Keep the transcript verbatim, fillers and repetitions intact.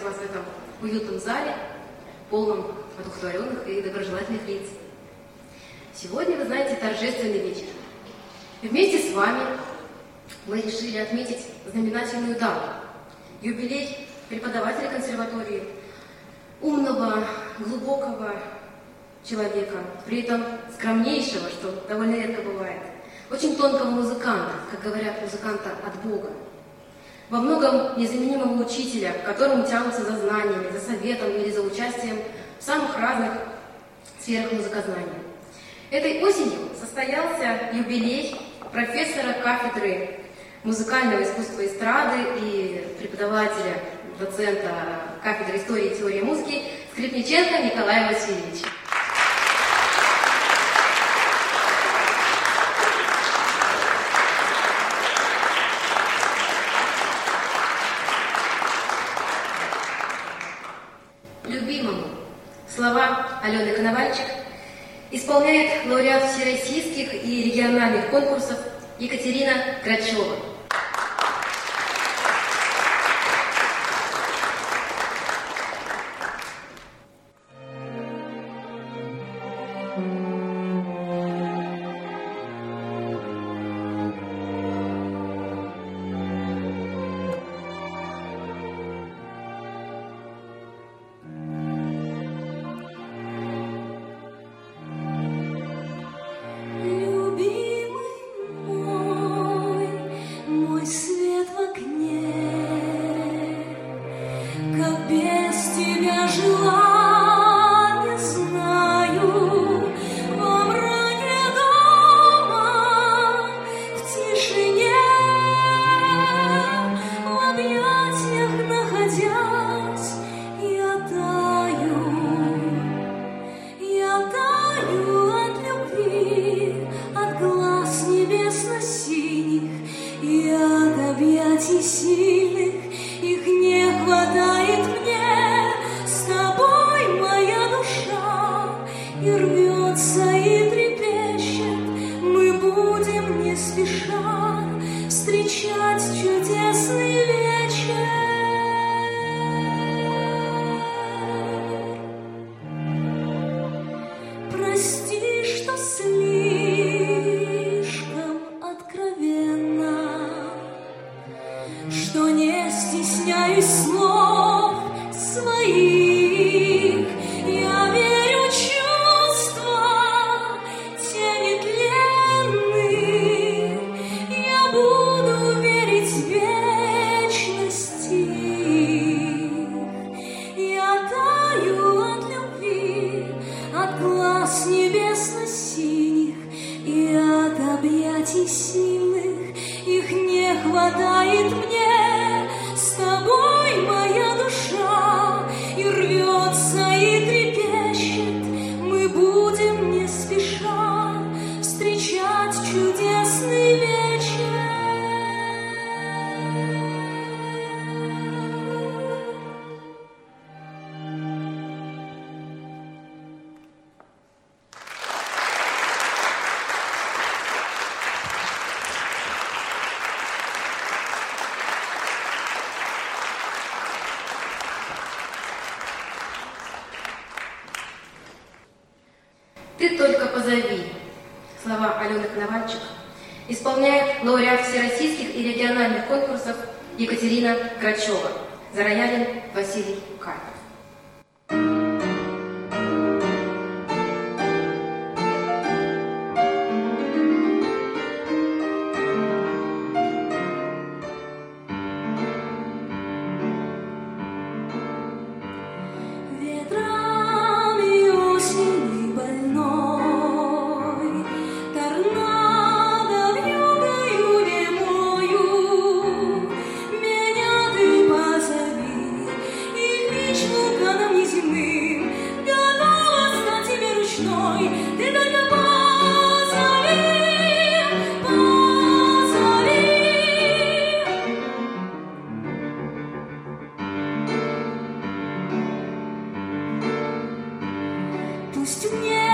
вас в этом уютном зале, полном одухотворенных и доброжелательных лиц. Сегодня, вы знаете, торжественный вечер. И вместе с вами мы решили отметить знаменательную дату. Юбилей преподавателя консерватории, умного, глубокого человека, при этом скромнейшего, что довольно редко бывает, очень тонкого музыканта, как говорят, музыканта от Бога, во многом незаменимого учителя, к которому тянутся за знаниями, за советом или за участием в самых разных сферах музыкознания. Этой осенью состоялся юбилей профессора кафедры музыкального искусства эстрады и преподавателя, доцента кафедры истории и теории музыки Скрипниченко Николая Васильевича. Любимому слова Алены Коновальчик исполняет лауреат всероссийских и региональных конкурсов Екатерина Грачева. «Ты только позови» — слова Алены Коновальчик исполняет лауреат всероссийских и региональных конкурсов Екатерина Грачева, за роялем Василий Карпов. Пусть мне